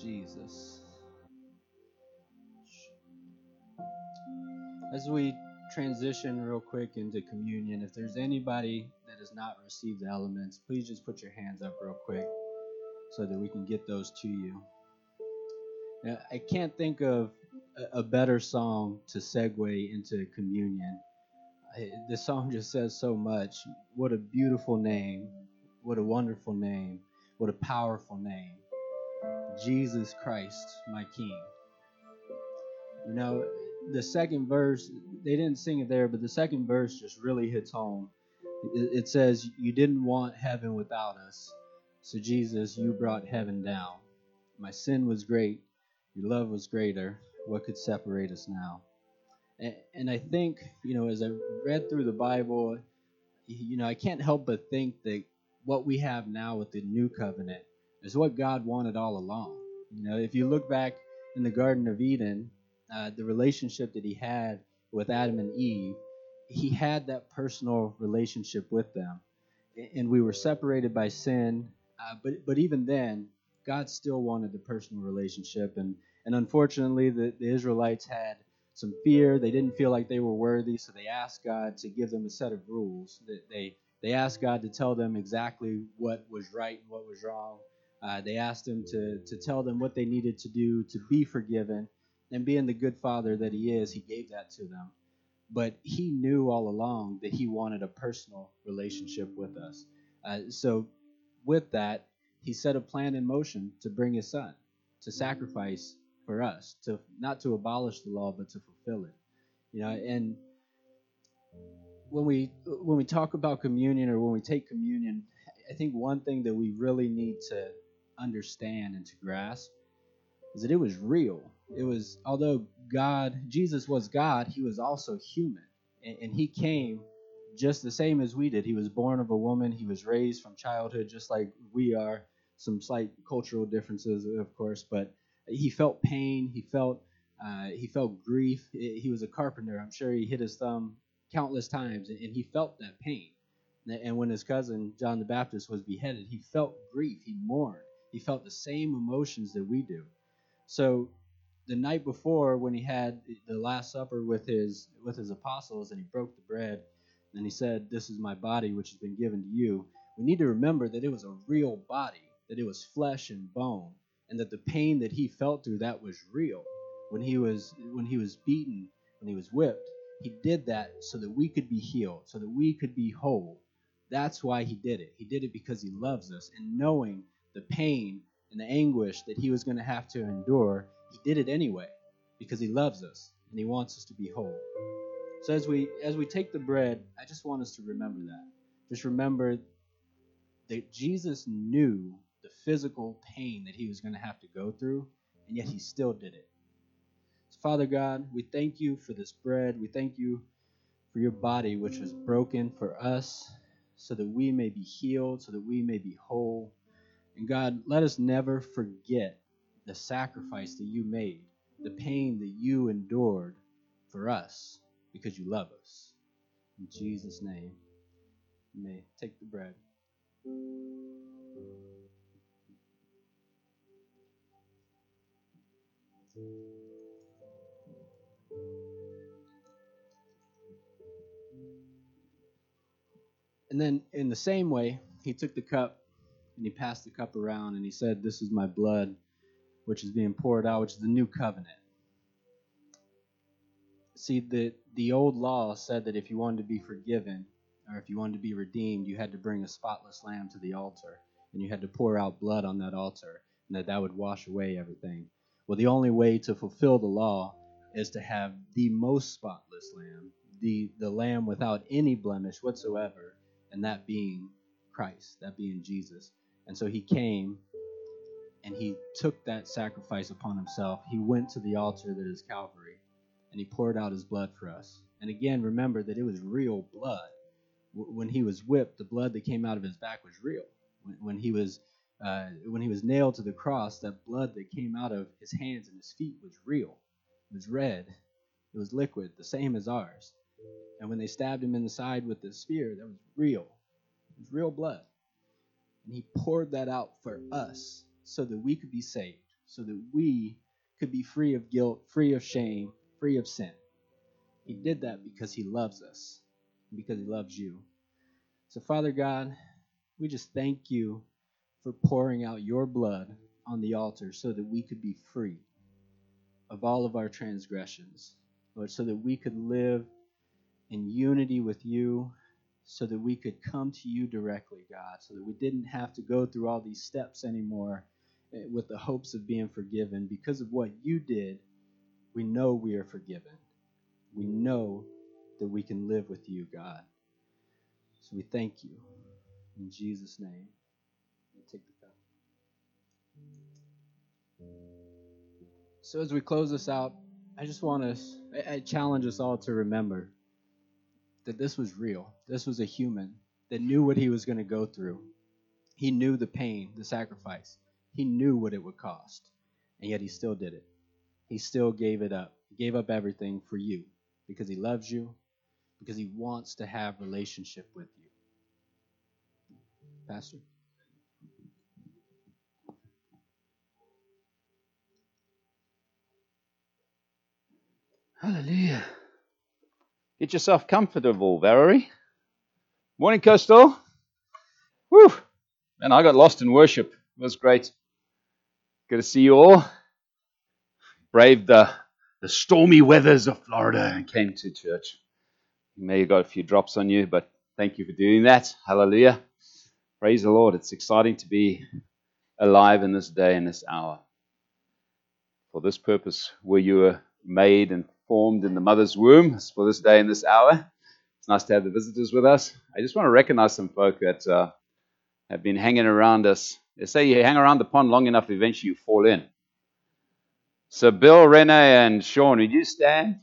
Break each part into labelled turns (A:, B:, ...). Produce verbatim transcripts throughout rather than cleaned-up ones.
A: Jesus. As we transition real quick into communion, if there's anybody that has not received the elements, please just put your hands up real quick so that we can get those to you. Now, I can't think of a better song to segue into communion. This song just says so much. What a beautiful name. What a wonderful name. What a powerful name. Jesus Christ, my King. You know, the second verse, they didn't sing it there, but the second verse just really hits home. It, it says, you didn't want heaven without us. So Jesus, you brought heaven down. My sin was great. Your love was greater. What could separate us now? And, and I think, you know, as I read through the Bible, you know, I can't help but think that what we have now with the new covenant is what God wanted all along. You know, if you look back in the Garden of Eden, uh, the relationship that he had with Adam and Eve, he had that personal relationship with them. And we were separated by sin, uh, but but even then, God still wanted the personal relationship. And, and unfortunately, the, the Israelites had some fear. They didn't feel like they were worthy, so they asked God to give them a set of rules. They they asked God to tell them exactly what was right and what was wrong. Uh, they asked him to, to tell them what they needed to do to be forgiven. And being the good father that he is, he gave that to them. But he knew all along that he wanted a personal relationship with us. Uh, so with that, he set a plan in motion to bring his son, to sacrifice for us, to not to abolish the law, but to fulfill it. You know, and when we when we talk about communion or when we take communion, I think one thing that we really need to understand and to grasp is that it was real. It was, although God, Jesus was God, he was also human. And, and he came just the same as we did. He was born of a woman. He was raised from childhood just like we are. Some slight cultural differences, of course, but he felt pain. He felt uh, he felt grief. He was a carpenter. I'm sure he hit his thumb countless times, and he felt that pain. And when his cousin, John the Baptist, was beheaded, he felt grief. He mourned. He felt the same emotions that we do. So the night before, when he had the Last Supper with his with his apostles, and he broke the bread, and he said, "This is my body, which has been given to you," we need to remember that it was a real body, that it was flesh and bone, and that the pain that he felt through that was real. When he was when he was beaten, when he was whipped, he did that so that we could be healed, so that we could be whole. That's why he did it. He did it because he loves us, and knowing the pain and the anguish that he was going to have to endure, he did it anyway because he loves us and he wants us to be whole. So as we as we take the bread, I just want us to remember that. Just remember that Jesus knew the physical pain that he was going to have to go through, and yet he still did it. So Father God, we thank you for this bread. We thank you for your body, which was broken for us so that we may be healed, so that we may be whole. And God, let us never forget the sacrifice that you made, the pain that you endured for us because you love us. In Jesus' name, you may take the bread. And then in the same way, he took the cup and he passed the cup around and he said, "This is my blood, which is being poured out, which is the new covenant." See, the, the old law said that if you wanted to be forgiven or if you wanted to be redeemed, you had to bring a spotless lamb to the altar and you had to pour out blood on that altar, and that that would wash away everything. Well, the only way to fulfill the law is to have the most spotless lamb, the, the lamb without any blemish whatsoever, and that being Christ, that being Jesus. And so he came and he took that sacrifice upon himself. He went to the altar that is Calvary, and he poured out his blood for us. And again, remember that it was real blood. When he was whipped, the blood that came out of his back was real. When he was uh, when he was nailed to the cross, that blood that came out of his hands and his feet was real. It was red. It was liquid, the same as ours. And when they stabbed him in the side with the spear, that was real. It was real blood. And he poured that out for us so that we could be saved, so that we could be free of guilt, free of shame, free of sin. He did that because he loves us, because he loves you. So, Father God, we just thank you for pouring out your blood on the altar so that we could be free of all of our transgressions, Lord, so that we could live in unity with you, so that we could come to you directly, God, so that we didn't have to go through all these steps anymore with the hopes of being forgiven. Because of what you did, we know we are forgiven. We know that we can live with you, God. So we thank you. In Jesus' name. Take the cup. So as we close this out, I just want to I, I challenge us all to remember that this was real. This was a human that knew what he was going to go through. He knew the pain, the sacrifice. He knew what it would cost. And yet he still did it. He still gave it up. He gave up everything for you because he loves you, because he wants to have relationship with you. Pastor?
B: Hallelujah. Get yourself comfortable, Valerie. Morning, Coastal. Whew. Man, I got lost in worship. It was great. Good to see you all. Braved the, the stormy weathers of Florida and came to church. You may have got a few drops on you, but thank you for doing that. Hallelujah. Praise the Lord. It's exciting to be alive in this day and this hour. For this purpose, where you were made and formed in the mother's womb, it's for this day and this hour. It's nice to have the visitors with us. I just want to recognize some folk that uh, have been hanging around us. They say you hang around the pond long enough, eventually you fall in. So Bill, Renee, and Sean, would you stand?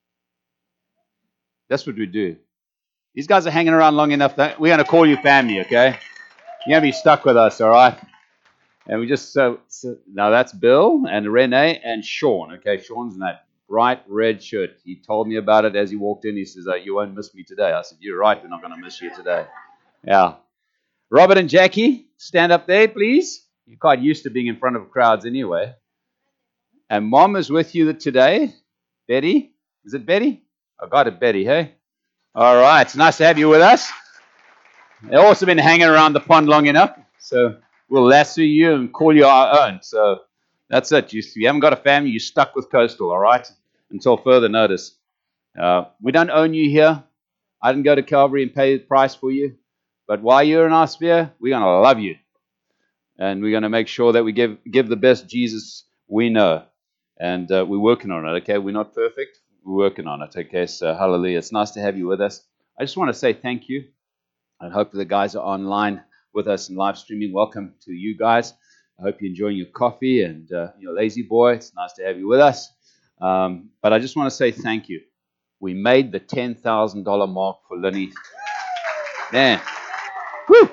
B: That's what we do. These guys are hanging around long enough that we're going to call you family, okay? You're going to be stuck with us, all right? And we just, so, so now that's Bill and Renee and Sean, okay? Sean's in that bright red shirt. He told me about it as he walked in. He says, oh, you won't miss me today. I said, you're right, we're not going to miss you today. Yeah. Robert and Jackie, stand up there, please. You're quite used to being in front of crowds anyway. And Mom is with you today. Betty, is it Betty? I got it, Betty, hey? All right, it's nice to have you with us. They've also been hanging around the pond long enough, so we'll lasso you and call you our own. So that's it. You, if you haven't got a family, you're stuck with Coastal, all right? Until further notice. Uh, we don't own you here. I didn't go to Calvary and pay the price for you. But while you're in our sphere, we're going to love you. And we're going to make sure that we give give the best Jesus we know. And uh, we're working on it, okay? We're not perfect. We're working on it, okay? So hallelujah. It's nice to have you with us. I just want to say thank you. I hope the guys are online with us and live streaming. Welcome to you guys. I hope you're enjoying your coffee and uh, your lazy boy. It's nice to have you with us. Um, but I just want to say thank you. We made the ten thousand dollars mark for Lenny. Man. Woo!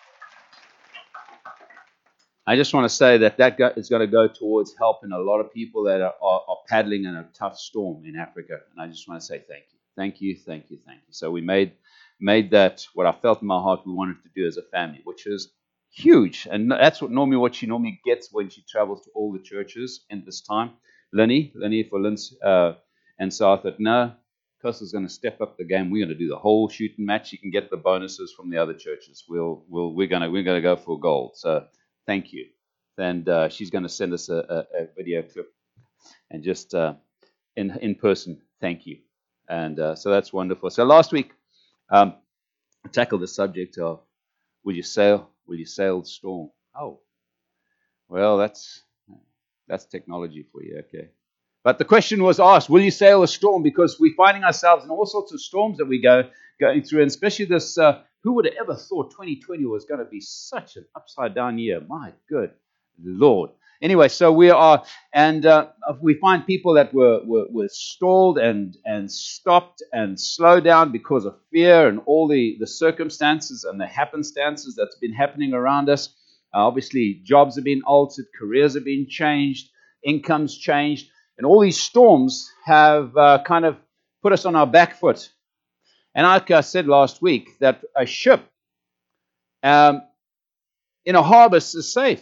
B: I just want to say that that go, is going to go towards helping a lot of people that are, are, are paddling in a tough storm in Africa. And I just want to say thank you. Thank you, thank you, thank you. So we made made that what I felt in my heart we wanted to do as a family, which is huge. And that's what normally what she normally gets when she travels to all the churches in this time. Lenny, Lenny for Linz, uh, and so I thought, no, Costa's going to step up the game. We're going to do the whole shooting match. You can get the bonuses from the other churches. We'll, we'll, we're going to, we're going to go for gold. So thank you. And uh, she's going to send us a, a, a video clip and just uh, in in person, thank you. And uh, so that's wonderful. So last week, um, I tackled the subject of will you sail? Will you sail the storm? Oh, well, that's that's technology for you, okay. But the question was asked, will you sail a storm? Because we're finding ourselves in all sorts of storms that we go going through, and especially this, uh, who would have ever thought twenty twenty was going to be such an upside-down year? My good Lord. Anyway, so we are, and uh, we find people that were, were, were stalled and, and stopped and slowed down because of fear and all the, the circumstances and the happenstances that's been happening around us. Uh, obviously, jobs have been altered, careers have been changed, incomes changed. And all these storms have uh, kind of put us on our back foot. And like I said last week, that a ship um, in a harbor is safe.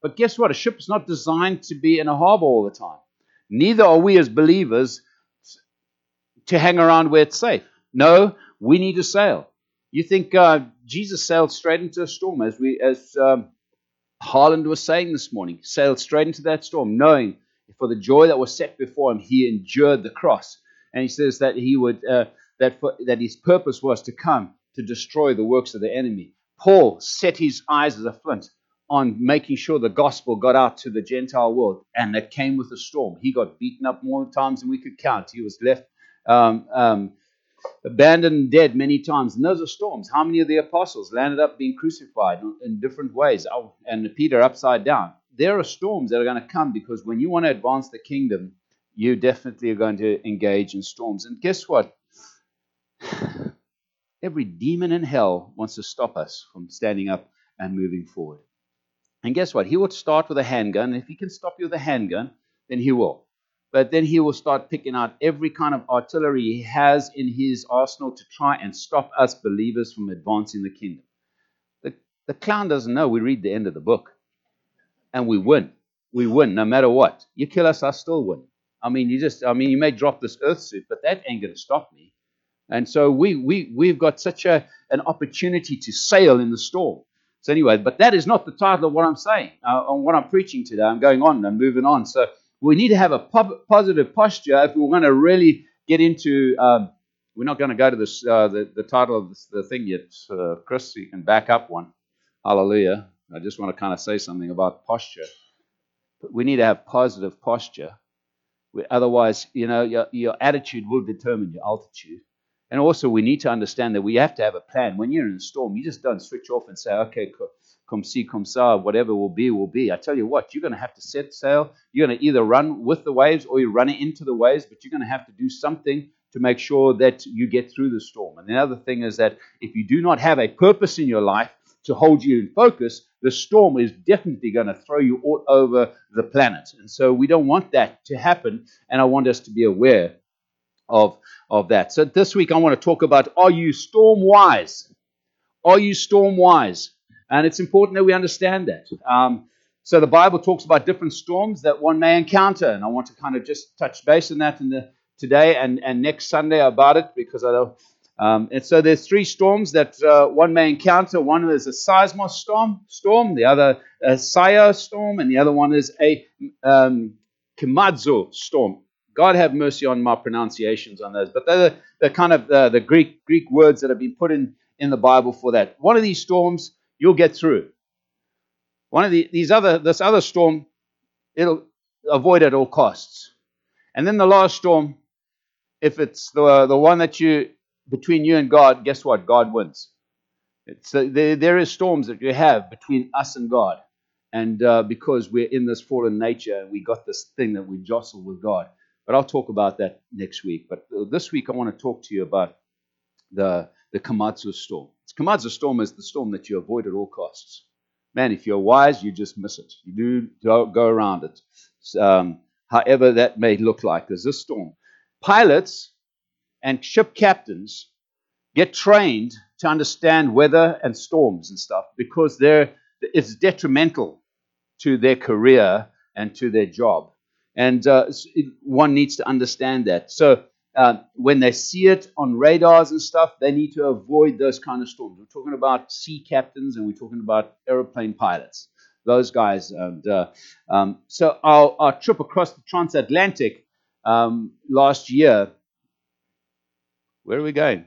B: But guess what? A ship is not designed to be in a harbor all the time. Neither are we as believers to hang around where it's safe. No, we need to sail. You think uh, Jesus sailed straight into a storm, as we, as um, Harland was saying this morning, sailed straight into that storm, knowing for the joy that was set before him, he endured the cross. And he says that he would uh, that for, that his purpose was to come to destroy the works of the enemy. Paul set his eyes as a flint on making sure the gospel got out to the Gentile world, and that came with a storm. He got beaten up more times than we could count. He was left um, um, abandoned and dead many times. And those are storms. How many of the apostles landed up being crucified in different ways? Oh, and Peter upside down. There are storms that are going to come, because when you want to advance the kingdom, you definitely are going to engage in storms. And guess what? Every demon in hell wants to stop us from standing up and moving forward. And guess what? He will start with a handgun. And if he can stop you with a handgun, then he will. But then he will start picking out every kind of artillery he has in his arsenal to try and stop us believers from advancing the kingdom. The, the clown doesn't know we read the end of the book. And we win. We win no matter what. You kill us, I still win. I mean, you just, I mean, you may drop this earth suit, but that ain't going to stop me. And so we, we, we've got such a, an opportunity to sail in the storm. So anyway, but that is not the title of what I'm saying, uh, on what I'm preaching today. I'm going on and moving on. So we need to have a po- positive posture if we're going to really get into, um, we're not going to go to this, uh, the, the title of this, the thing yet. Uh, Chris, you can back up one. Hallelujah. I just want to kind of say something about posture. We need to have positive posture. We, otherwise, you know, your, your attitude will determine your altitude. And also, we need to understand that we have to have a plan. When you're in a storm, you just don't switch off and say, okay, come see, come saw, whatever will be, will be. I tell you what, you're going to have to set sail. You're going to either run with the waves or you're running into the waves, but you're going to have to do something to make sure that you get through the storm. And the other thing is that if you do not have a purpose in your life to hold you in focus, the storm is definitely going to throw you all over the planet. And so we don't want that to happen, and I want us to be aware of, of that. So this week I want to talk about, are you storm wise? Are you storm wise? And it's important that we understand that. Um, so the Bible talks about different storms that one may encounter, and I want to kind of just touch base on that in the today and, and next Sunday about it, because I don't Um, and so there's three storms that uh, one may encounter. One is a seismos storm, storm, the other a Saya storm, and the other one is a um, Kimadzo storm. God have mercy on my pronunciations on those, but they're the kind of uh, the Greek Greek words that have been put in, in the Bible for that. One of these storms you'll get through. One of the, these other this other storm, it'll avoid at all costs. And then the last storm, if it's the the one that you between you and God, guess what? God wins. It's, uh, there, there is storms that you have between us and God. And uh, because we're in this fallen nature, and we got this thing that we jostle with God. But I'll talk about that next week. But uh, this week I want to talk to you about the, the Komatsu storm. The Komatsu storm is the storm that you avoid at all costs. Man, if you're wise, you just miss it. You do go, go around it. Um, however that may look like. There's this storm. Pilots and ship captains get trained to understand weather and storms and stuff, because they're, it's detrimental to their career and to their job. And uh, one needs to understand that. So uh, when they see it on radars and stuff, they need to avoid those kind of storms. We're talking about sea captains, and we're talking about airplane pilots, those guys. And uh, um, so our, our trip across the transatlantic um, last year, where are we going?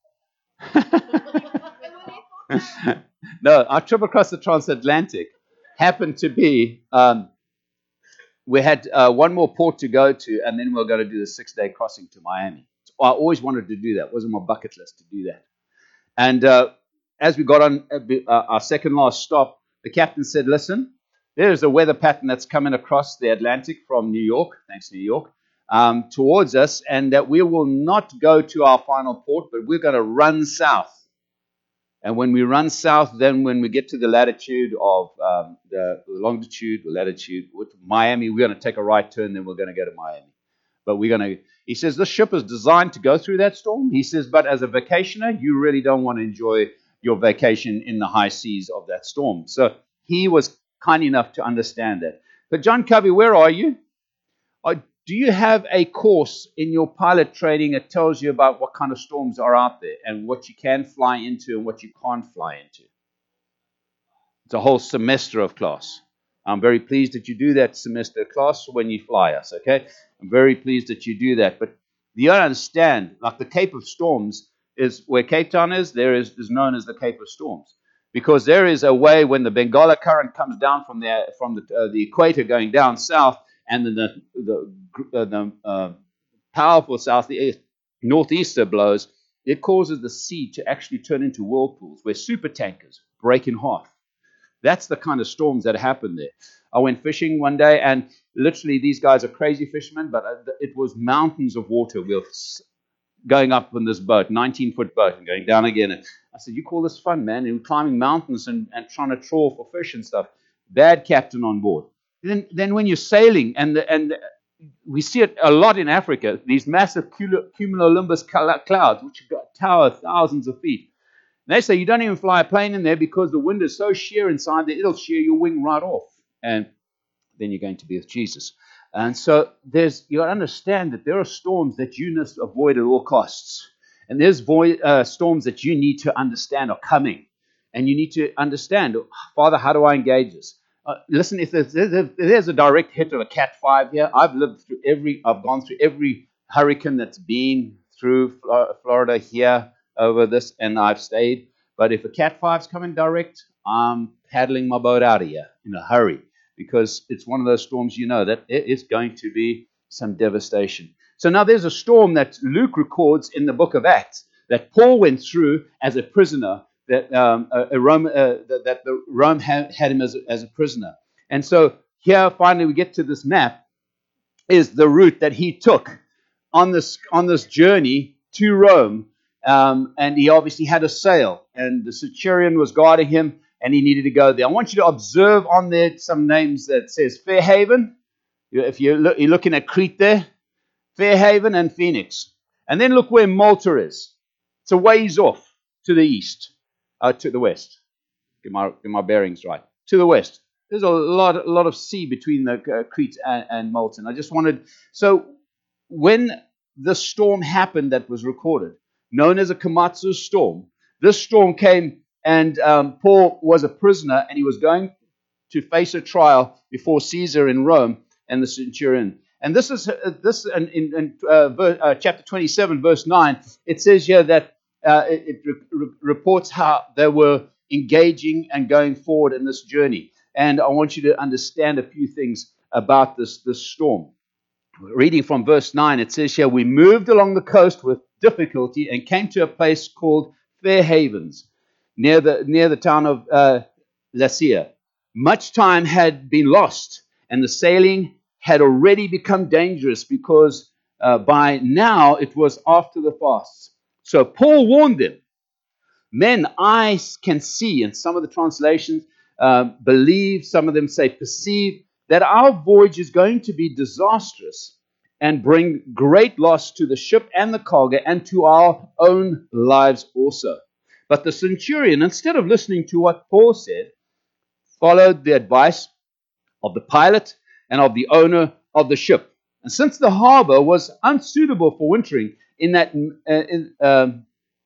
B: No, our trip across the transatlantic happened to be, um, we had uh, one more port to go to, and then we we're going to do the six-day crossing to Miami. So I always wanted to do that. It wasn't my bucket list to do that. And uh, as we got on uh, our second last stop, the captain said, listen, there's a weather pattern that's coming across the Atlantic from New York, thanks New York, Um, towards us, and that we will not go to our final port, but we're going to run south. And when we run south, then when we get to the latitude of um, the longitude, the latitude with Miami, we're going to take a right turn, then we're going to go to Miami. But we're going to, he says, this ship is designed to go through that storm. He says, but as a vacationer, you really don't want to enjoy your vacation in the high seas of that storm. So he was kind enough to understand that. But John Covey, where are you? Are, do you have a course in your pilot training that tells you about what kind of storms are out there and what you can fly into and what you can't fly into? It's a whole semester of class. I'm very pleased that you do that semester class when you fly us, okay? I'm very pleased that you do that. But you don't understand, like the Cape of Storms is where Cape Town is, there is, is known as the Cape of Storms. Because there is a way when the Bengala current comes down from the, from the, uh, the equator going down south, and then the, the, uh, the uh, powerful southeast, northeaster blows, it causes the sea to actually turn into whirlpools where super tankers break in half. That's the kind of storms that happen there. I went fishing one day, and literally these guys are crazy fishermen, but it was mountains of water. We were going up in this boat, nineteen-foot boat, and going down again. And I said, you call this fun, man? And we're climbing mountains and, and trying to trawl for fish and stuff. Bad captain on board. Then, then when you're sailing, and the, and the, we see it a lot in Africa, these massive cumulonimbus clouds, which tower thousands of feet. And they say you don't even fly a plane in there because the wind is so sheer inside that it'll shear your wing right off. And then you're going to be with Jesus. And so there's you got to understand that there are storms that you must avoid at all costs. And there's void, uh, storms that you need to understand are coming. And you need to understand, Father, how do I engage this? Uh, listen, if there's, if there's a direct hit of a Cat five here, I've lived through every, I've gone through every hurricane that's been through Florida here over this, and I've stayed. But if a Cat five's coming direct, I'm paddling my boat out of here in a hurry, because it's one of those storms, you know, that it is going to be some devastation. So now there's a storm that Luke records in the book of Acts that Paul went through as a prisoner, that um, a, a Rome, uh, that, that the Rome had, had him as a, as a prisoner. And so here, finally, we get to this map, is the route that he took on this on this journey to Rome. Um, and he obviously had a sail, and the centurion was guarding him, and he needed to go there. I want you to observe on there some names that says Fairhaven. If you're, look, you're looking at Crete there, Fairhaven and Phoenix. And then look where Malta is. It's a ways off to the east, uh, to the west. Get my, get my bearings right. To the west. There's a lot, a lot of sea between the uh, Crete and, and Malta. And I just wanted, so when the storm happened that was recorded, known as a Komatsu storm, this storm came, and um, Paul was a prisoner, and he was going to face a trial before Caesar in Rome and the centurion. And this is uh, this in, in, in uh, ver, uh, chapter twenty-seven, verse nine. It says here that uh, it, it re- reports how they were engaging and going forward in this journey. And I want you to understand a few things about this, this storm. Reading from verse nine, it says here, we moved along the coast with difficulty and came to a place called Fair Havens, near the near the town of uh, Lasea. Much time had been lost, and the sailing had already become dangerous because uh, by now it was after the fasts. So Paul warned them, men, eyes can see, and some of the translations uh, believe, some of them say perceive, that our voyage is going to be disastrous and bring great loss to the ship and the cargo and to our own lives also. But the centurion, instead of listening to what Paul said, followed the advice of the pilot and of the owner of the ship. And since the harbor was unsuitable for wintering in that uh, in, um,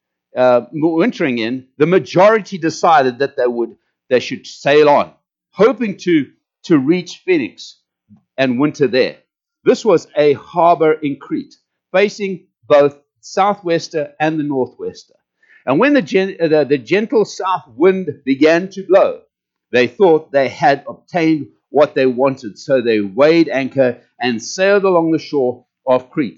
B: uh, wintering in, the majority decided that they would they should sail on, hoping to to reach Phoenix and winter there. This was a harbor in Crete, facing both southwester and the northwester. And when the, gen- the, the gentle south wind began to blow, they thought they had obtained what they wanted. So they weighed anchor and sailed along the shore of Crete.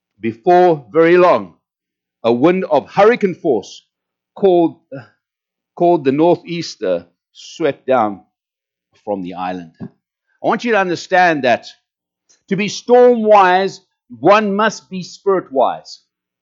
B: Before very long, a wind of hurricane force called, called the northeaster swept down from the island. I want you to understand that to be storm-wise, one must be spirit-wise.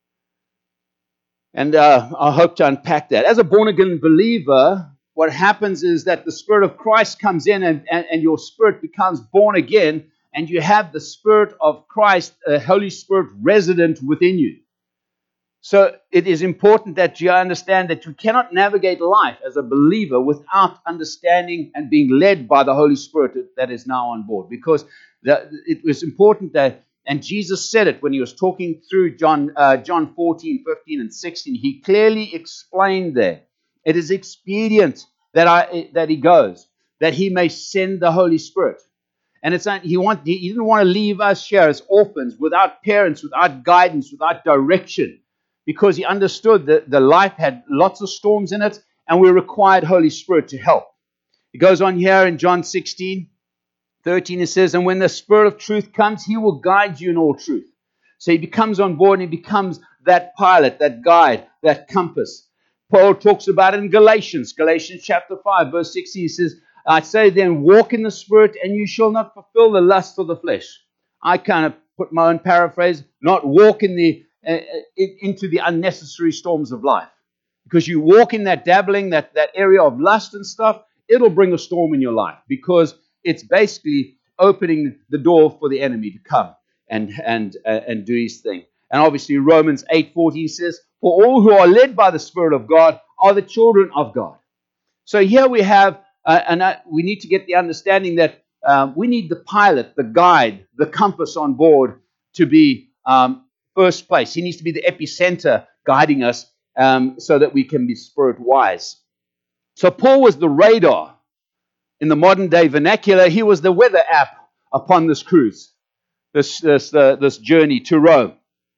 B: And uh, I hope to unpack that. As a born-again believer, what happens is that the Spirit of Christ comes in and, and, and your spirit becomes born again, and you have the Spirit of Christ, the Holy Spirit, resident within you. So it is important that you understand that you cannot navigate life as a believer without understanding and being led by the Holy Spirit that is now on board. Because the, it was important that, and Jesus said it when he was talking through John, uh, John fourteen, fifteen, and sixteen. He clearly explained there, it is expedient that I that he goes, that he may send the Holy Spirit. And it's not, he want he didn't want to leave us here as orphans, without parents, without guidance, without direction, because he understood that the life had lots of storms in it, and we required Holy Spirit to help. He goes on here in John sixteen, thirteen, it says, and when the Spirit of truth comes, he will guide you in all truth. So he becomes on board and he becomes that pilot, that guide, that compass. Paul talks about it in Galatians, Galatians chapter five, verse sixteen, he says, I say then, walk in the Spirit, and you shall not fulfill the lust of the flesh. I kind of put my own paraphrase, not walk in the uh, into the unnecessary storms of life. Because you walk in that dabbling, that, that area of lust and stuff, it'll bring a storm in your life, because it's basically opening the door for the enemy to come and, and, uh, and do his thing. And obviously Romans eight fourteen says, for all who are led by the Spirit of God are the children of God. So here we have Uh, and uh, we need to get the understanding that um, we need the pilot, the guide, the compass on board to be um, first place. He needs to be the epicenter guiding us um, so that we can be spirit wise. So Paul was the radar in the modern day vernacular. He was the weather app upon this cruise, this this uh, this journey to Rome.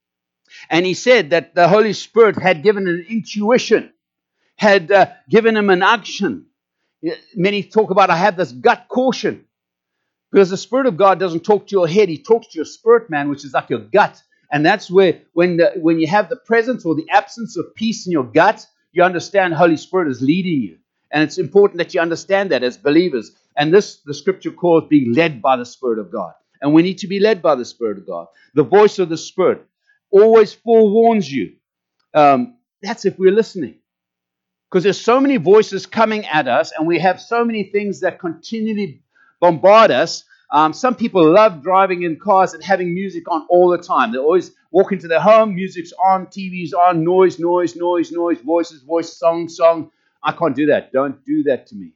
B: And he said that the Holy Spirit had given an intuition, had uh, given him an unction. Many talk about, I have this gut caution. Because the Spirit of God doesn't talk to your head. He talks to your spirit, man, which is like your gut. And that's where, when the, when you have the presence or the absence of peace in your gut, you understand Holy Spirit is leading you. And it's important that you understand that as believers. And this, the Scripture calls being led by the Spirit of God. And we need to be led by the Spirit of God. The voice of the Spirit always forewarns you. Um, that's if we're listening. Because there's so many voices coming at us, and we have so many things that continually bombard us. Um, some people love driving in cars and having music on all the time. They always walk into their home, music's on, T V's on, noise, noise, noise, noise, voices, voice, song, song. I can't do that. Don't do that to me.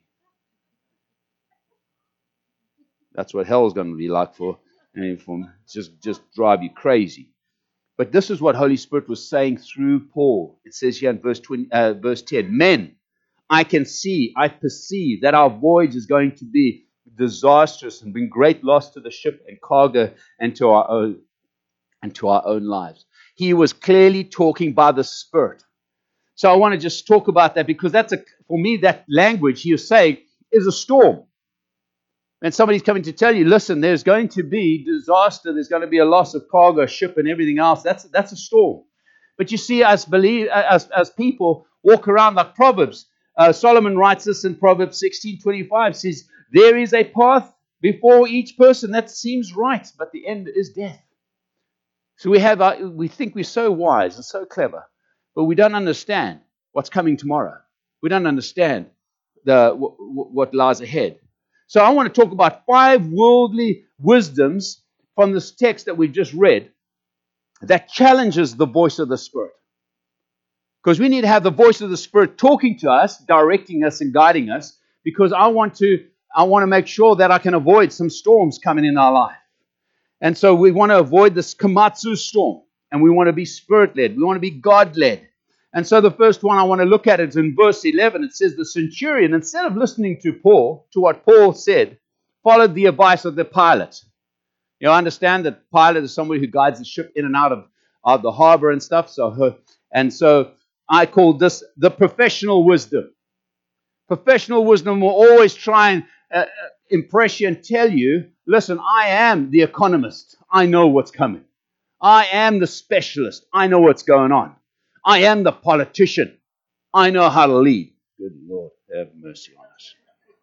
B: That's what hell's going to be like for, I mean, for just, just drive you crazy. But this is what Holy Spirit was saying through Paul. It says here in verse twenty, uh, verse ten, men, I can see, I perceive that our voyage is going to be disastrous and bring great loss to the ship and cargo and to our own, and to our own lives. He was clearly talking by the Spirit. So I want to just talk about that, because that's a, for me, that language he was saying is a storm. And somebody's coming to tell you, listen, there's going to be disaster. There's going to be a loss of cargo, ship, and everything else. That's that's a storm. But you see, as believe as as people walk around like Proverbs. Uh, Solomon writes this in Proverbs sixteen twenty-five. Says, there is a path before each person that seems right, but the end is death. So we have our, we think we're so wise and so clever, but we don't understand what's coming tomorrow. We don't understand the w- w- what lies ahead. So I want to talk about five worldly wisdoms from this text that we've just read that challenges the voice of the Spirit. Because we need to have the voice of the Spirit talking to us, directing us and guiding us, because I want to I want to make sure that I can avoid some storms coming in our life. And so we want to avoid this Komatsu storm, and we want to be Spirit-led. We want to be God-led. And so the first one I want to look at is in verse eleven. It says the centurion, instead of listening to Paul, to what Paul said, followed the advice of the pilot. You know, I understand that pilot is somebody who guides the ship in and out of, of the harbor and stuff. So, her, and so I call this the professional wisdom. Professional wisdom will always try and uh, impress you and tell you, listen, I am the economist. I know what's coming. I am the specialist. I know what's going on. I am the politician. I know how to lead. Good Lord, have mercy on us.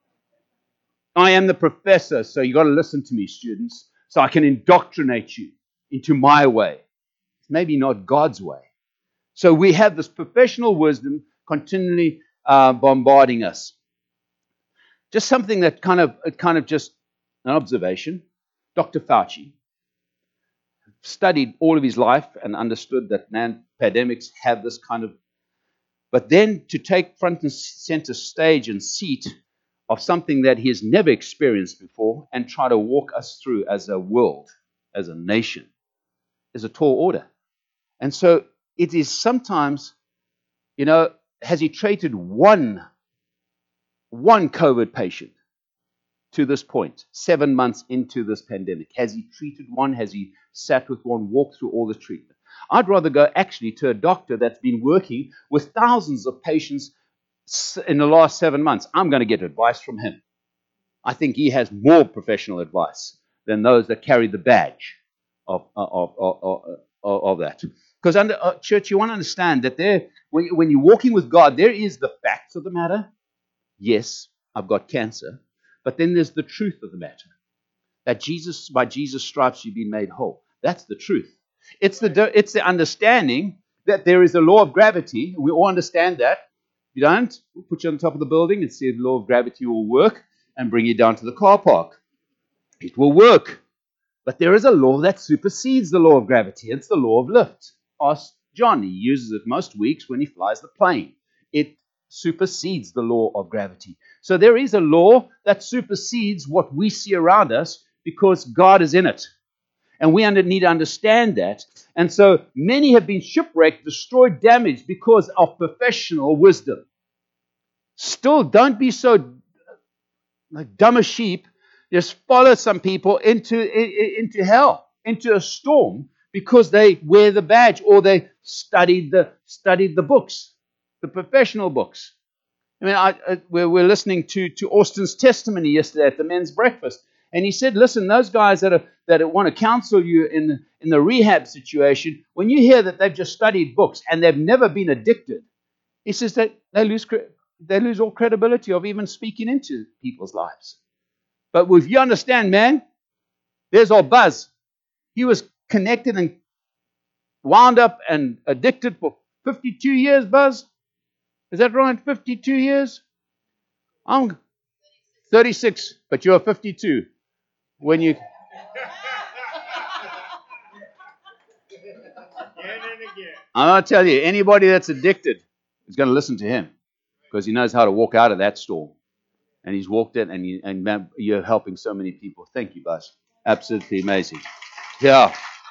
B: I am the professor, so you've got to listen to me, students, so I can indoctrinate you into my way. Maybe not God's way. So we have this professional wisdom continually uh, bombarding us. Just something that kind of, kind of just an observation. Doctor Fauci studied all of his life and understood that, man, pandemics have this kind of, but then to take front and center stage and seat of something that he has never experienced before and try to walk us through as a world, as a nation, is a tall order. And so it is sometimes, you know, has he treated one, one COVID patient to this point, seven months into this pandemic? Has he treated one? Has he sat with one, walked through all the treatment? I'd rather go actually to a doctor that's been working with thousands of patients in the last seven months. I'm going to get advice from him. I think he has more professional advice than those that carry the badge of, of, of, of, of, of that. Because under uh, church, you want to understand that there, when, when you're walking with God, there is the facts of the matter. Yes, I've got cancer. But then there's the truth of the matter. That Jesus, by Jesus' stripes, you've been made whole. That's the truth. It's the, it's the understanding that there is a law of gravity. We all understand that. If you don't, we'll put you on the top of the building and see if the law of gravity will work and bring you down to the car park. It will work. But there is a law that supersedes the law of gravity. It's the law of lift. Ask John. He uses it most weeks when he flies the plane. It supersedes the law of gravity. So there is a law that supersedes what we see around us because God is in it. And we under, need to understand that. And so many have been shipwrecked, destroyed, damaged because of professional wisdom. Still, don't be so like dumb as sheep. Just follow some people into, into hell, into a storm, because they wear the badge or they studied the studied the books, the professional books. I mean, I, I, we're, we're listening to, to Austin's testimony yesterday at the men's breakfast. And he said, listen, those guys that are, that want to counsel you in the, in the rehab situation, when you hear that they've just studied books and they've never been addicted, he says that they lose, they lose all credibility of even speaking into people's lives. But if you understand, man, there's our Buzz. He was connected and wound up and addicted for fifty-two years, Buzz. Is that right? fifty-two years? I'm thirty-six, but you're fifty-two. When you... I'm going to tell you, anybody that's addicted is going to listen to him because he knows how to walk out of that storm. And he's walked it, and, you, and man, you're helping so many people. Thank you, Buzz. Absolutely amazing. Yeah.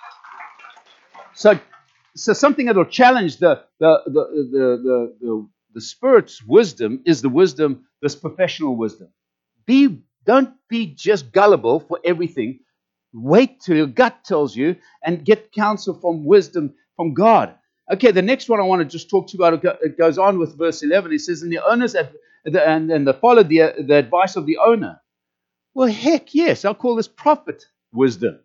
B: So, so something that will challenge the the the the the, the, the Spirit's wisdom is the wisdom, this professional wisdom. Be don't be just gullible for everything. Wait till your gut tells you, and get counsel from wisdom from God. Okay, the next one I want to just talk to you about, it goes on with verse eleven. It says, and the owners have, and, and they followed the, the advice of the owner. Well, heck yes, I'll call this prophet wisdom.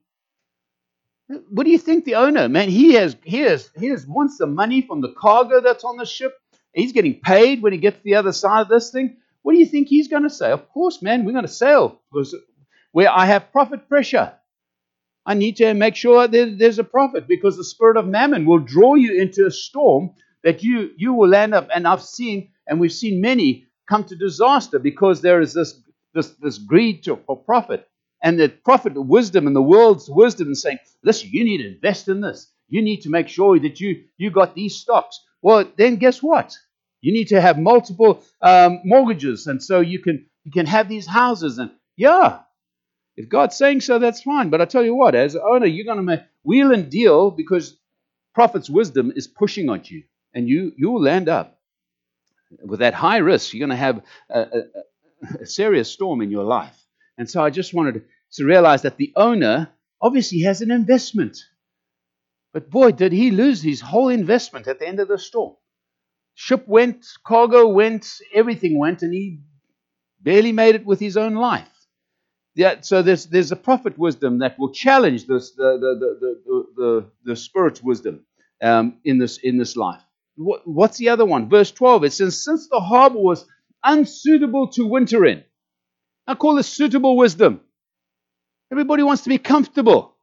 B: What do you think the owner, man, he has, he has, he has wants the money from the cargo that's on the ship. He's getting paid when he gets to the other side of this thing. What do you think he's going to say? Of course, man, we're going to sail because where I have profit pressure. I need to make sure that there's a profit because the spirit of mammon will draw you into a storm that you, you will land up. And I've seen, and we've seen many come to disaster because there is this this, this greed to, for profit. And the prophet of wisdom and the world's wisdom is saying, listen, you need to invest in this. You need to make sure that you, you got these stocks. Well, then guess what? You need to have multiple um, mortgages, and so you can you can have these houses. And yeah, if God's saying so, that's fine. But I tell you what, as an owner, you're going to make wheel and deal because prophet's wisdom is pushing on you, and you you will land up with that high risk. You're going to have a, a, a serious storm in your life. And so I just wanted to realize that the owner obviously has an investment. But boy, did he lose his whole investment at the end of the storm. Ship went, cargo went, everything went, and he barely made it with his own life. Yeah, so there's there's a prophet wisdom that will challenge this the the the the, the, the spirit's wisdom um, in this in this life. What, what's the other one? Verse twelve. It says, since the harbor was unsuitable to winter in. I call this suitable wisdom. Everybody wants to be comfortable.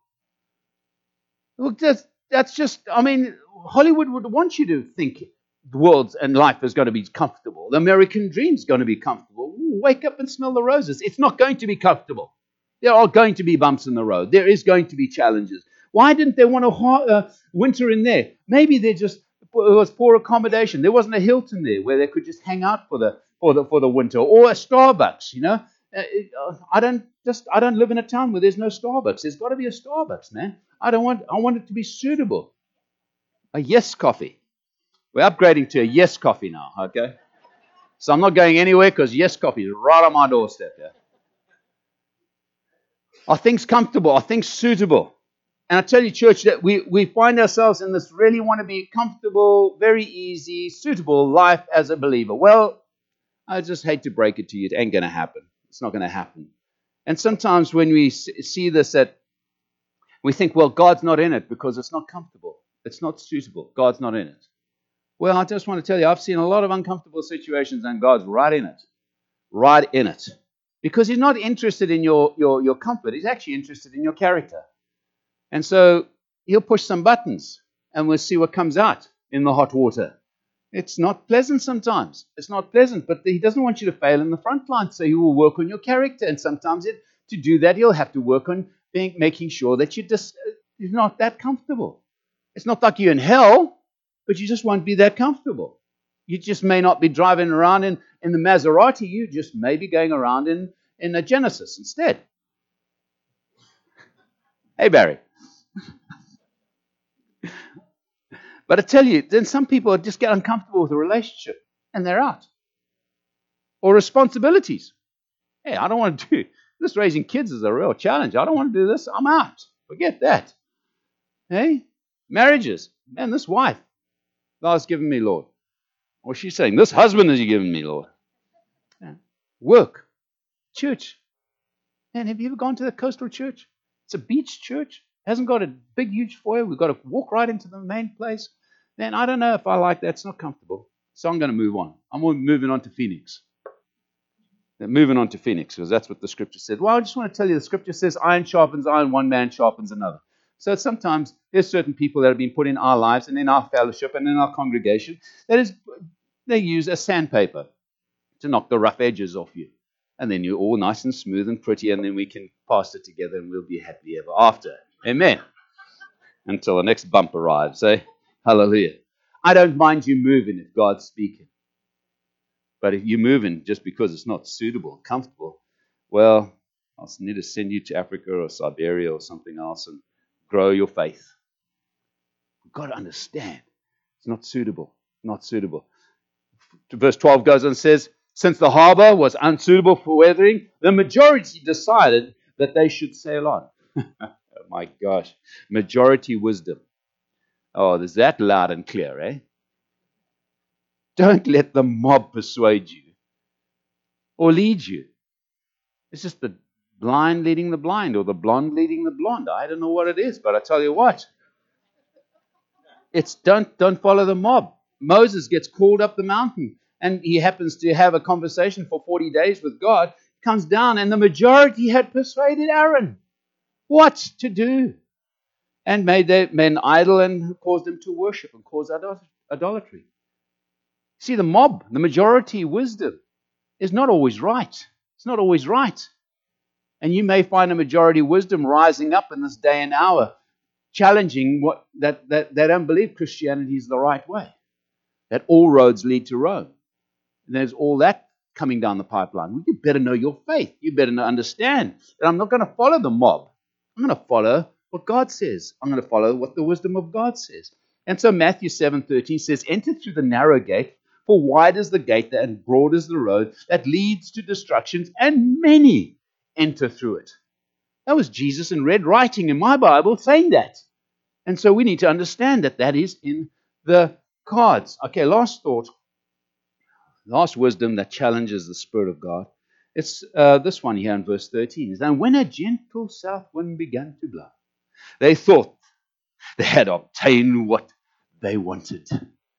B: Look, that's, that's just, I mean, Hollywood would want you to think the world and life is going to be comfortable. The American dream is going to be comfortable. Ooh, wake up and smell the roses. It's not going to be comfortable. There are going to be bumps in the road. There is going to be challenges. Why didn't they want to uh, winter in there? Maybe they're just it was poor accommodation. There wasn't a Hilton there where they could just hang out for the for the for the winter, or a Starbucks. You know, uh, it, uh, I don't just I don't live in a town where there's no Starbucks. There's got to be a Starbucks, man. I don't want I want it to be suitable. A Yes Coffee. We're upgrading to a Yes Coffee now. Okay, so I'm not going anywhere because Yes Coffee is right on my doorstep. Yeah. Are things comfortable? Are things suitable? And I tell you, church, that we, we find ourselves in this really want to be comfortable, very easy, suitable life as a believer. Well, I just hate to break it to you. It ain't going to happen. It's not going to happen. And sometimes when we see this, that we think, well, God's not in it because it's not comfortable. It's not suitable. God's not in it. Well, I just want to tell you, I've seen a lot of uncomfortable situations and God's right in it. Right in it. Because he's not interested in your, your, your comfort. He's actually interested in your character. And so he'll push some buttons and we'll see what comes out in the hot water. It's not pleasant sometimes. It's not pleasant, but he doesn't want you to fail in the front line. So he will work on your character. And sometimes it, to do that, he'll have to work on being, making sure that you just, you're not that comfortable. It's not like you're in hell, but you just won't be that comfortable. You just may not be driving around in, in the Maserati. You just may be going around in, in a Genesis instead. Hey, Barry. But I tell you, then some people just get uncomfortable with a relationship and they're out. Or responsibilities. Hey, I don't want to do this. Raising kids is a real challenge. I don't want to do this. I'm out. Forget that. Hey, marriages. Man, this wife, God's given me, Lord. Or she's saying, this husband has you given me, Lord. Yeah. Work. Church. Man, have you ever gone to the coastal church? It's a beach church. It hasn't got a big, huge foyer. We've got to walk right into the main place. Man, I don't know if I like that. It's not comfortable. So I'm going to move on. I'm moving on to Phoenix. They're moving on to Phoenix because that's what the scripture said. Well, I just want to tell you, the scripture says iron sharpens iron, one man sharpens another. So sometimes there's certain people that have been put in our lives and in our fellowship and in our congregation that is, they use a sandpaper to knock the rough edges off you. And then you're all nice and smooth and pretty, and then we can pass it together and we'll be happy ever after. Amen. Until the next bump arrives, eh? Hallelujah. I don't mind you moving if God's speaking. But if you're moving just because it's not suitable, comfortable, well, I'll need to send you to Africa or Siberia or something else and grow your faith. You've got to understand. It's not suitable. Not suitable. Verse twelve goes on and says, since the harbor was unsuitable for weathering, the majority decided that they should sail on. Oh my gosh. Majority wisdom. Oh, there's that loud and clear, eh? Don't let the mob persuade you or lead you. It's just the blind leading the blind or the blonde leading the blonde. I don't know what it is, but I tell you what. It's don't, don't follow the mob. Moses gets called up the mountain and he happens to have a conversation for forty days with God, comes down and the majority had persuaded Aaron what to do and made their men idle and caused them to worship and cause idolatry. See, the mob, the majority wisdom is not always right. It's not always right. And you may find a majority wisdom rising up in this day and hour, challenging what that, that they don't believe Christianity is the right way, that all roads lead to Rome. And there's all that coming down the pipeline. Well, you better know your faith. You better know, understand that I'm not going to follow the mob. I'm going to follow what God says. I'm going to follow what the wisdom of God says. And so Matthew seven thirteen says, enter through the narrow gate, for wide is the gate and broad is the road that leads to destruction, and many enter through it. That was Jesus in red writing in my Bible saying that. And so we need to understand that that is in the cards. Okay, last thought. Last wisdom that challenges the Spirit of God. It's uh, this one here in verse thirteen. And when a gentle south wind began to blow, they thought they had obtained what they wanted.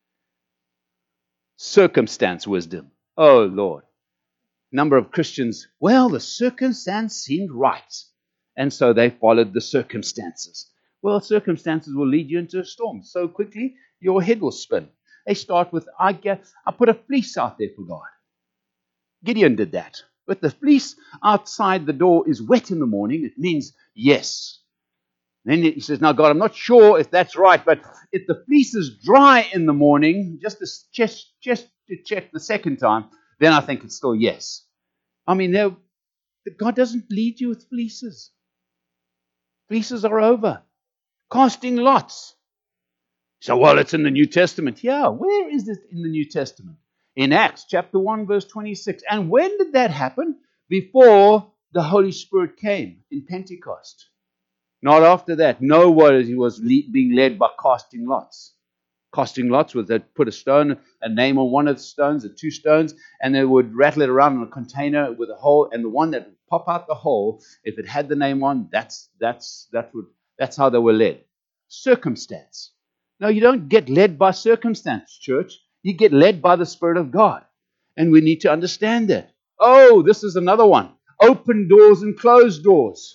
B: Circumstance wisdom. Oh, Lord. Number of Christians, well, the circumstance seemed right. And so they followed the circumstances. Well, circumstances will lead you into a storm. So quickly, your head will spin. They start with, I guess, I put a fleece out there for God. Gideon did that. But the fleece outside the door is wet in the morning. It means yes. Then he says, now, God, I'm not sure if that's right, but if the fleece is dry in the morning, just to, just, just to check the second time, then I think it's still yes. I mean, God doesn't lead you with fleeces. Fleeces are over. Casting lots. So, well, it's in the New Testament. Yeah, where is it in the New Testament? In Acts chapter one, verse twenty-six. And when did that happen? Before the Holy Spirit came in Pentecost. Not after that. Nobody was being led by casting lots. Casting lots was they'd put a stone, a name on one of the stones, the two stones, and they would rattle it around in a container with a hole, and the one that would pop out the hole, if it had the name on, that's that's that would that's how they were led. Circumstance. No, you don't get led by circumstance, church. You get led by the Spirit of God. And we need to understand that. Oh, this is another one. Open doors and closed doors.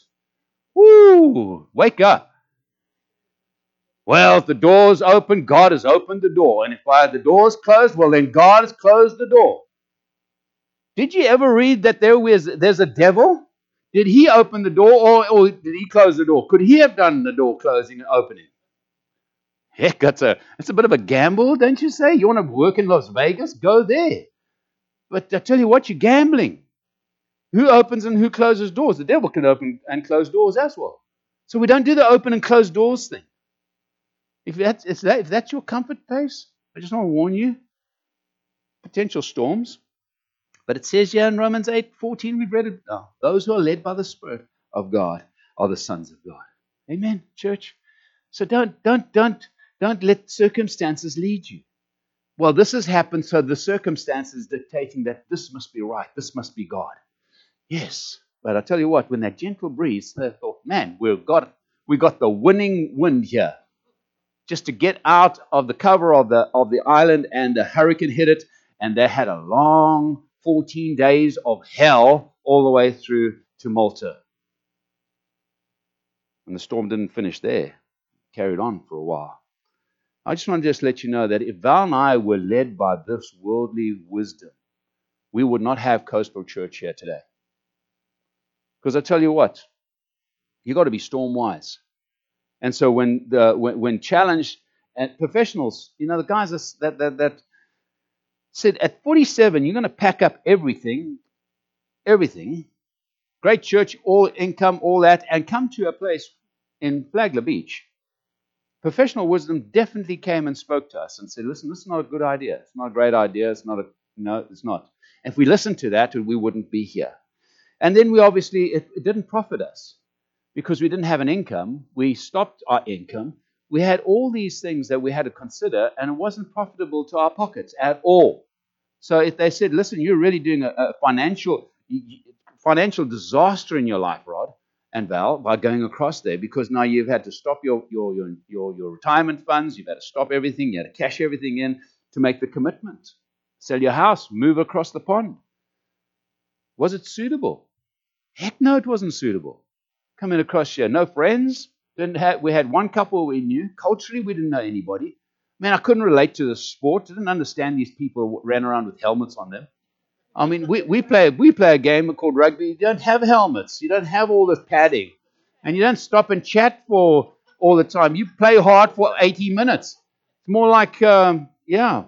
B: Woo! Wake up. Well, if the door's open, God has opened the door. And if I, the door's closed, well, then God has closed the door. Did you ever read that there was there's a devil? Did he open the door or, or did he close the door? Could he have done the door closing and opening? Heck, that's a, that's a bit of a gamble, don't you say? You want to work in Las Vegas? Go there. But I tell you what, you're gambling. Who opens and who closes doors? The devil can open and close doors as well. So we don't do the open and close doors thing. If that's, if that, if that's your comfort place, I just want to warn you, potential storms. But it says here in Romans eight fourteen, we've read it now. Those who are led by the Spirit of God are the sons of God. Amen, church. So don't, don't, don't, don't let circumstances lead you. Well, this has happened, so the circumstances dictating that this must be right, this must be God. Yes, but I tell you what, when that gentle breeze, they thought, man, we've got we got the winning wind here. Just to get out of the cover of the of the island, and the hurricane hit it, and they had a long fourteen days of hell all the way through to Malta. And the storm didn't finish there. It carried on for a while. I just want to just let you know that if Val and I were led by this worldly wisdom, we would not have Coastal Church here today. Because I tell you what, you got to be storm wise. And so when the when, when challenged, and professionals, you know, the guys that that that said at forty-seven, you're going to pack up everything, everything, great church, all income, all that, and come to a place in Flagler Beach. Professional wisdom definitely came and spoke to us and said, listen, this is not a good idea. It's not a great idea. It's not a, no, it's not. If we listened to that, we wouldn't be here. And then we obviously, it, it didn't profit us because we didn't have an income. We stopped our income. We had all these things that we had to consider, and it wasn't profitable to our pockets at all. So if they said, listen, you're really doing a, a financial financial disaster in your life, Rod and Val, by going across there, because now you've had to stop your your your your, your retirement funds, you've had to stop everything, you had to cash everything in to make the commitment. Sell your house, move across the pond. Was it suitable? Heck no, it wasn't suitable. Coming across here, no friends. Didn't have, we had one couple we knew. Culturally, we didn't know anybody. Man, I couldn't relate to the sport. Didn't understand these people who ran around with helmets on them. I mean, we, we play we play a game called rugby. You don't have helmets. You don't have all this padding. And you don't stop and chat for all the time. You play hard for eighty minutes. It's more like, um, yeah,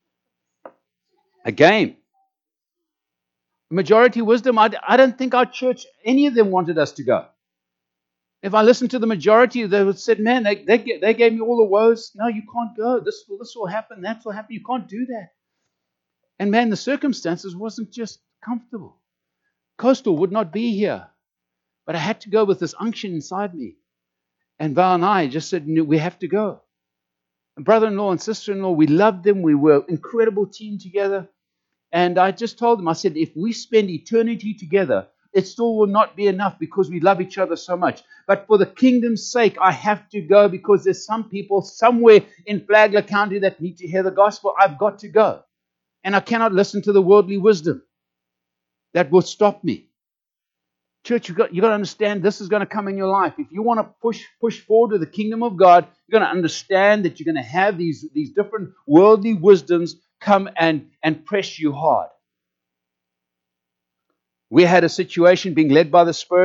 B: a game. Majority wisdom, I, I don't think our church, any of them wanted us to go. If I listened to the majority, they would said, man, they, they, they gave me all the woes. No, you can't go. This will, this will happen. That will happen. You can't do that. And man, the circumstances wasn't just comfortable. Coastal would not be here. But I had to go with this unction inside me. And Val and I just said, no, we have to go. And brother-in-law and sister-in-law, we loved them. We were an incredible team together. And I just told them, I said, if we spend eternity together, it still will not be enough because we love each other so much. But for the kingdom's sake, I have to go because there's some people somewhere in Flagler County that need to hear the gospel. I've got to go. And I cannot listen to the worldly wisdom that will stop me. Church, you've got, you've got to understand this is going to come in your life. If you want to push push forward to the kingdom of God, you're going to understand that you're going to have these, these different worldly wisdoms come and, and press you hard. We had a situation being led by the Spirit.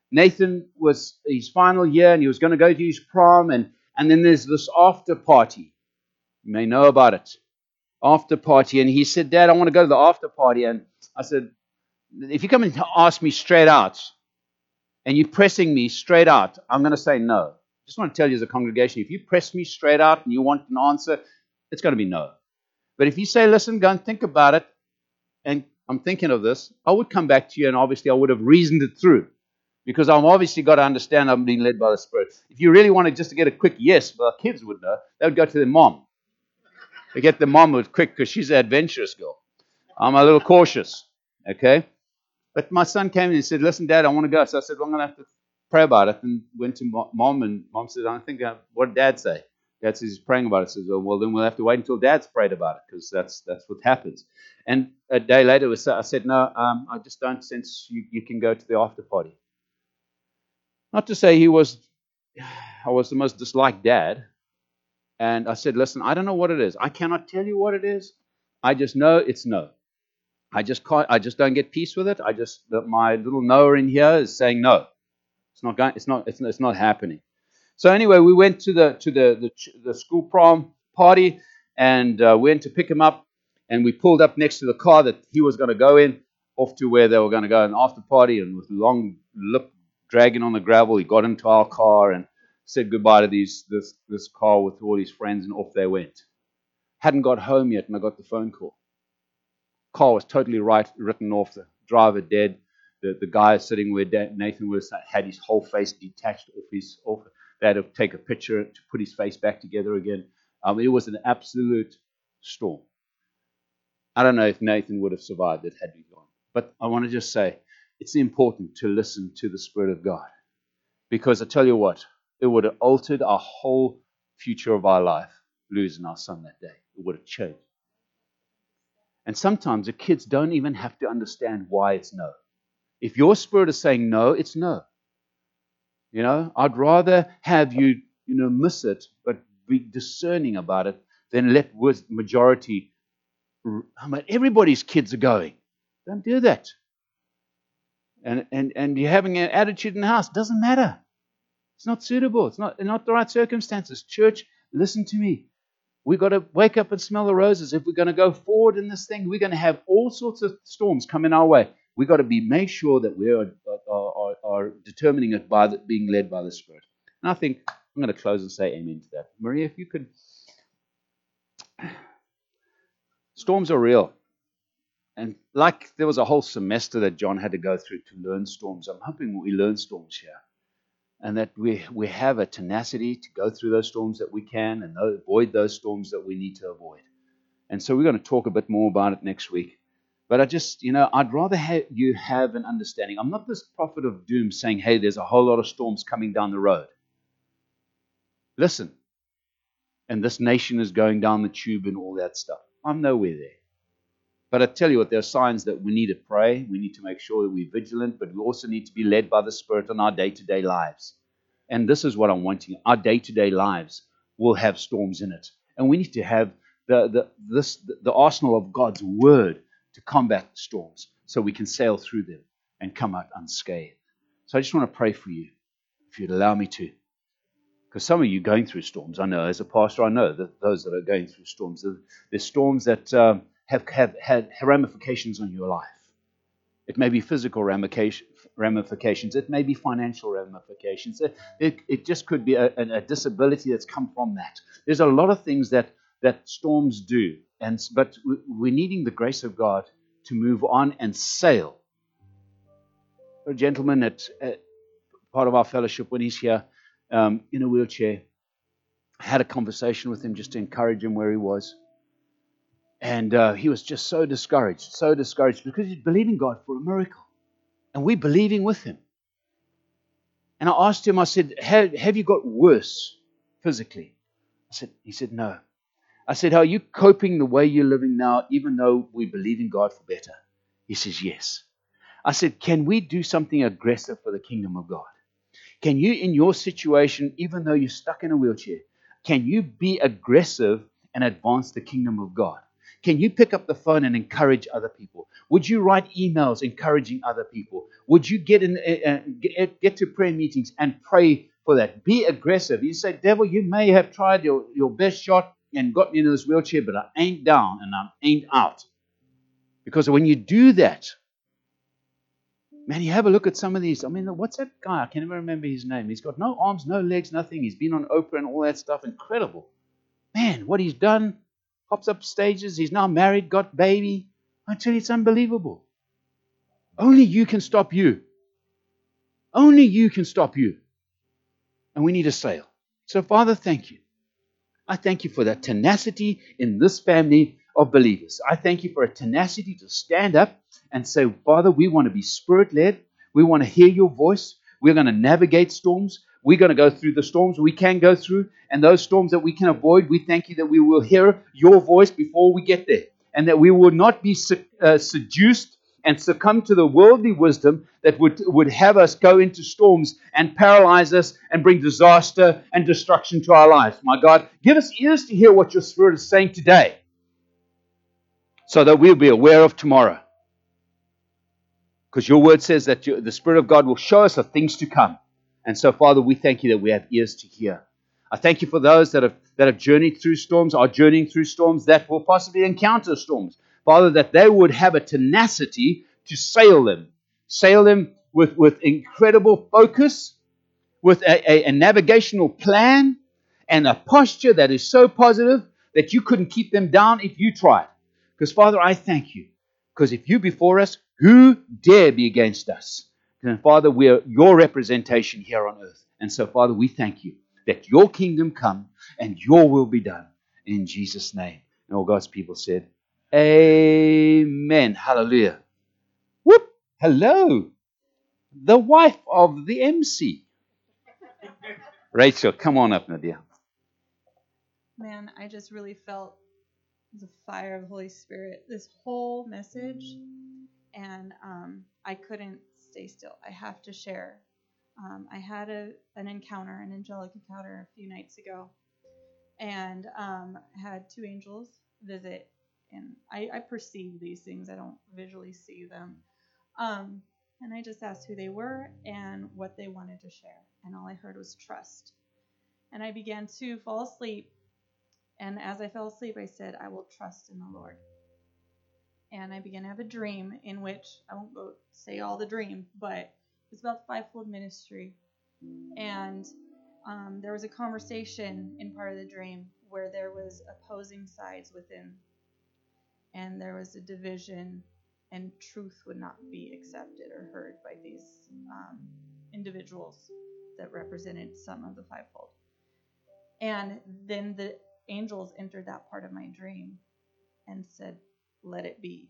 B: Nathan was his final year and he was going to go to his prom, and, and then there's this after party. You may know about it. After party. And he said, Dad, I want to go to the after party. And I said, if you come and ask me straight out and you're pressing me straight out, I'm going to say no. I just want to tell you as a congregation, if you press me straight out and you want an answer, it's going to be no. But if you say, listen, go and think about it, and I'm thinking of this, I would come back to you and obviously I would have reasoned it through. Because I've obviously got to understand I'm being led by the Spirit. If you really wanted just to get a quick yes, well, kids would know, they would go to their mom. They get their mom with quick because she's an adventurous girl. I'm a little cautious, okay? But my son came in and said, listen, Dad, I want to go. So I said, well, I'm going to have to pray about it. And went to mom, and mom said, I think, uh, what did Dad say? Dad says he's praying about it. I said, well, well, then we'll have to wait until Dad's prayed about it, because that's that's what happens. And a day later, was, I said, no, um, I just don't sense you, you can go to the after party. Not to say he was, I was the most disliked dad. And I said, listen, I don't know what it is. I cannot tell you what it is. I just know it's no. I just can't, I just don't get peace with it. I just, my little knower in here is saying no. It's not going, it's not, it's, it's not happening. So anyway, we went to the, to the, the, the school prom party, and uh, went to pick him up, and we pulled up next to the car that he was going to go in, off to where they were going to go, an after party, and with long lip dragging on the gravel, he got into our car and said goodbye to these this this car with all his friends, and off they went. Hadn't got home yet, and I got the phone call. Car was totally right, written off, the driver dead. The the guy sitting where Nathan was had his whole face detached off his off. They had to take a picture to put his face back together again. Um, it was an absolute storm. I don't know if Nathan would have survived it had we gone. But I want to just say, it's important to listen to the Spirit of God. Because I tell you what, it would have altered our whole future of our life, losing our son that day. It would have changed. And sometimes the kids don't even have to understand why it's no. If your spirit is saying no, it's no. You know, I'd rather have you, you know, miss it, but be discerning about it, than let majority. I mean, everybody's kids are going. Don't do that. And and and you're having an attitude in the house. Doesn't matter. It's not suitable. It's not not the right circumstances. Church, listen to me. We've got to wake up and smell the roses. If we're going to go forward in this thing, we're going to have all sorts of storms coming our way. We've got to be make sure that we are, are, are, are determining it by the, being led by the Spirit. And I think I'm going to close and say amen to that. Maria, if you could. Storms are real. And like there was a whole semester that John had to go through to learn storms, I'm hoping we learn storms here. And that we, we have a tenacity to go through those storms that we can, and avoid those storms that we need to avoid. And so we're going to talk a bit more about it next week. But I just, you know, I'd rather have you have an understanding. I'm not this prophet of doom saying, hey, there's a whole lot of storms coming down the road. Listen. And this nation is going down the tube and all that stuff. I'm nowhere there. But I tell you what, there are signs that we need to pray. We need to make sure that we're vigilant, but we also need to be led by the Spirit in our day-to-day lives. And this is what I'm wanting. Our day-to-day lives will have storms in it. And we need to have the, the, this, the arsenal of God's Word to combat storms so we can sail through them and come out unscathed. So I just want to pray for you, if you'd allow me to. Because some of you are going through storms. I know, as a pastor, I know that those that are going through storms. There's storms that um, have, have had ramifications on your life. It may be physical ramifications. It may be financial ramifications. It, it, it just could be a, a disability that's come from that. There's a lot of things that, that storms do. And But we're needing the grace of God to move on and sail. A gentleman at, at part of our fellowship, when he's here um, in a wheelchair, I had a conversation with him just to encourage him where he was. And uh, he was just so discouraged, so discouraged because he's believing God for a miracle. And we're believing with him. And I asked him, I said, have, have you got worse physically? I said, he said, no. I said, how are you coping the way you're living now, even though we believe in God for better? He says, yes. I said, can we do something aggressive for the kingdom of God? Can you, in your situation, even though you're stuck in a wheelchair, can you be aggressive and advance the kingdom of God? Can you pick up the phone and encourage other people? Would you write emails encouraging other people? Would you get in, uh, get, get to prayer meetings and pray for that? Be aggressive. You say, devil, you may have tried your, your best shot and got me in this wheelchair, but I ain't down and I ain't out. Because when you do that, man, you have a look at some of these. I mean, what's that guy? I can never remember his name. He's got no arms, no legs, nothing. He's been on Oprah and all that stuff. Incredible. Man, what he's done. Hops up stages. He's now married, got baby. I tell you, it's unbelievable. Only you can stop you. Only you can stop you. And we need a sail. So, Father, thank you. I thank you for that tenacity in this family of believers. I thank you for a tenacity to stand up and say, Father, we want to be Spirit-led. We want to hear your voice. We're going to navigate storms. We're going to go through the storms we can go through. And those storms that we can avoid, we thank you that we will hear your voice before we get there. And that we will not be uh, seduced and succumb to the worldly wisdom that would, would have us go into storms and paralyze us and bring disaster and destruction to our lives. My God, give us ears to hear what your Spirit is saying today so that we'll be aware of tomorrow. Because your word says that you, the Spirit of God will show us of things to come. And so, Father, we thank you that we have ears to hear. I thank you for those that have, that have journeyed through storms, are journeying through storms, that will possibly encounter storms. Father, that they would have a tenacity to sail them. Sail them with, with incredible focus, with a, a, a navigational plan, and a posture that is so positive that you couldn't keep them down if you tried. Because, Father, I thank you. Because if you before us, who dare be against us? And, Father, we are your representation here on earth. And so, Father, we thank you that your kingdom come and your will be done in Jesus' name. And all God's people said, amen. Hallelujah. Whoop. Hello. The wife of the M C. Rachel, come on up, Nadia.
C: Man, I just really felt the fire of the Holy Spirit this whole message, and um, I couldn't stay still. I have to share. Um, I had a an encounter, an angelic encounter a few nights ago, and um, had two angels visit, and I, I perceive these things. I don't visually see them. Um, and I just asked who they were and what they wanted to share, and all I heard was trust. And I began to fall asleep, and as I fell asleep, I said, I will trust in the Lord. And I began to have a dream in which, I won't go say all the dream, but it's about the fivefold ministry. And um, there was a conversation in part of the dream where there was opposing sides within. And there was a division, and truth would not be accepted or heard by these um, individuals that represented some of the fivefold. And then the angels entered that part of my dream and said, let it be.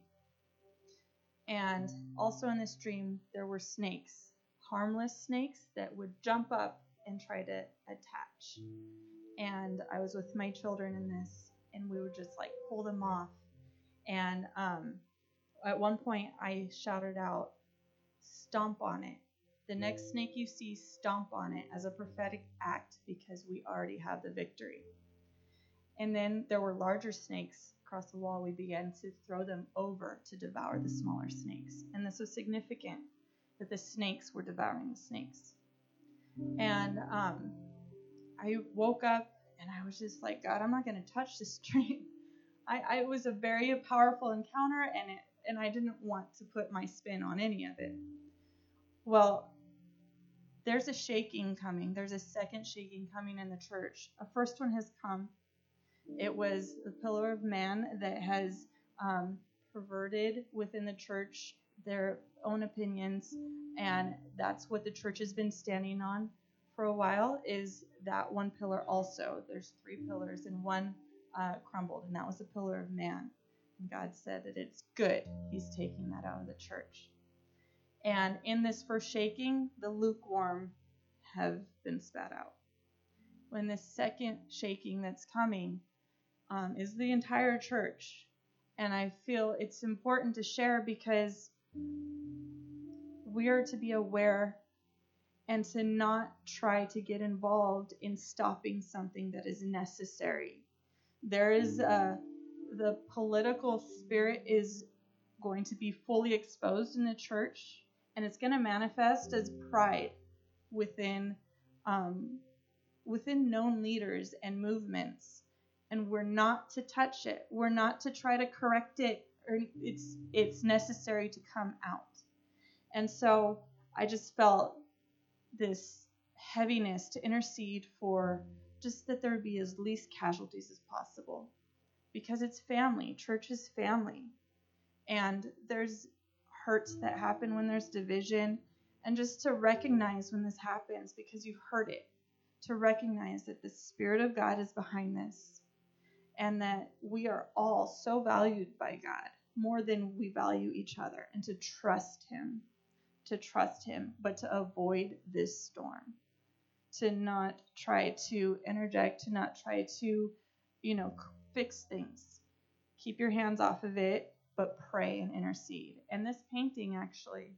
C: And also in this dream, there were snakes, harmless snakes that would jump up and try to attach. And I was with my children in this, and we would just like pull them off. And um, at one point, I shouted out, stomp on it. The next snake you see, stomp on it as a prophetic act, because we already have the victory. And then there were larger snakes across the wall. We began to throw them over to devour the smaller snakes. And this was significant, that the snakes were devouring the snakes. And um, I woke up and I was just like, God, I'm not going to touch this dream. I, I it was a very powerful encounter, and it, and I didn't want to put my spin on any of it. Well, there's a shaking coming. There's a second shaking coming in the church. A first one has come. It was the pillar of man that has um, perverted within the church their own opinions, and that's what the church has been standing on for a while, is that one pillar also. There's three pillars, and one uh, crumbled, and that was the pillar of man. And God said that it's good. He's taking that out of the church. And in this first shaking, the lukewarm have been spat out. When the second shaking that's coming um, is the entire church. And I feel it's important to share, because we are to be aware and to not try to get involved in stopping something that is necessary. There is a the political spirit is going to be fully exposed in the church, and it's going to manifest as pride within um, within known leaders and movements, and we're not to touch it. We're not to try to correct it, or it's it's necessary to come out. And so I just felt this heaviness to intercede for just that there would be as least casualties as possible, because it's family. Church is family, and there's hurts that happen when there's division, and just to recognize when this happens, because you've heard it, to recognize that the Spirit of God is behind this, and that we are all so valued by God more than we value each other, and to trust Him, to trust Him, but to avoid this storm, to not try to interject, to not try to, you know, fix things. Keep your hands off of it, but pray and intercede. And this painting actually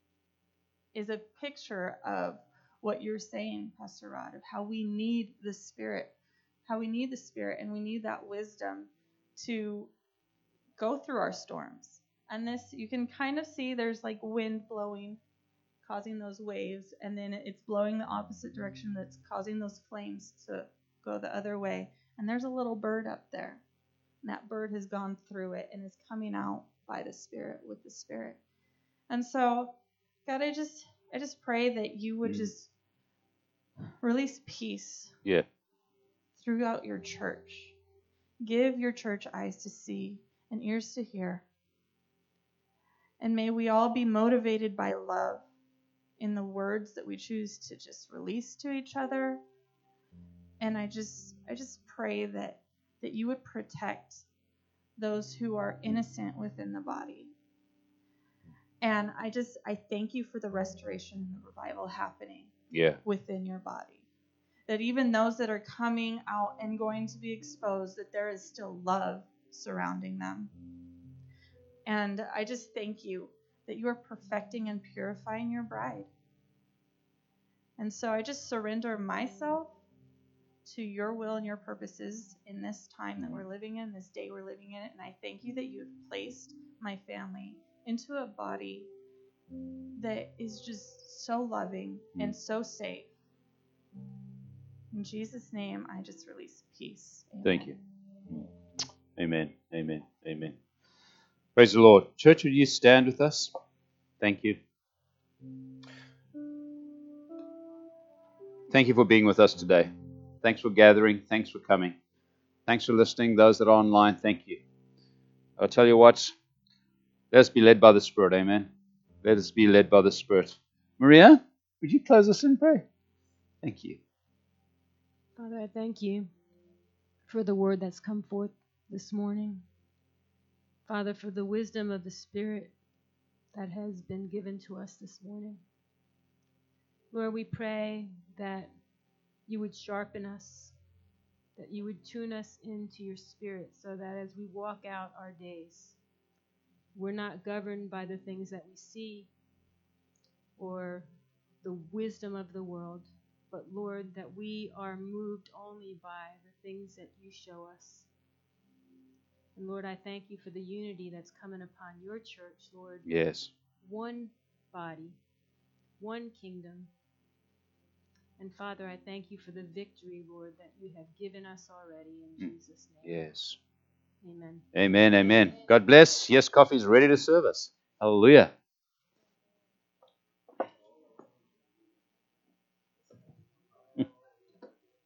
C: is a picture of what you're saying, Pastor Rod, of how we need the Spirit, how we need the Spirit, and we need that wisdom to go through our storms. And this, you can kind of see there's like wind blowing, causing those waves, and then it's blowing the opposite direction that's causing those flames to go the other way. And there's a little bird up there, and that bird has gone through it and is coming out by the Spirit, with the Spirit. And so, God, I just I just pray that you would mm. just release peace
B: yeah.
C: throughout your church. Give your church eyes to see and ears to hear. And may we all be motivated by love in the words that we choose to just release to each other. And I just I just pray that that you would protect those who are innocent within the body. And I just I thank you for the restoration and the revival happening
B: yeah.
C: within your body. That even those that are coming out and going to be exposed, that there is still love surrounding them. And I just thank you that you are perfecting and purifying your bride. And so I just surrender myself to your will and your purposes in this time that we're living in, this day we're living in. And I thank you that you have placed my family into a body that is just so loving and so safe. In Jesus' name, I just release peace. Amen.
B: Thank you. Amen. Amen. Amen. Praise the Lord. Church, would you stand with us? Thank you. Thank you for being with us today. Thanks for gathering. Thanks for coming. Thanks for listening. Those that are online, thank you. I'll tell you what, let us be led by the Spirit. Amen. Let us be led by the Spirit. Maria, would you close us in prayer? Thank you.
D: Father, I thank you for the word that's come forth this morning. Father, for the wisdom of the Spirit that has been given to us this morning. Lord, we pray that you would sharpen us, that you would tune us into your Spirit, so that as we walk out our days, we're not governed by the things that we see or the wisdom of the world, but Lord, that we are moved only by the things that you show us. And Lord, I thank you for the unity that's coming upon your church, Lord.
B: Yes.
D: One body, one kingdom. And Father, I thank you for the victory, Lord, that you have given us already in Jesus' name.
B: Yes.
D: Amen.
B: Amen. Amen. God bless. Yes, coffee is ready to serve us. Hallelujah.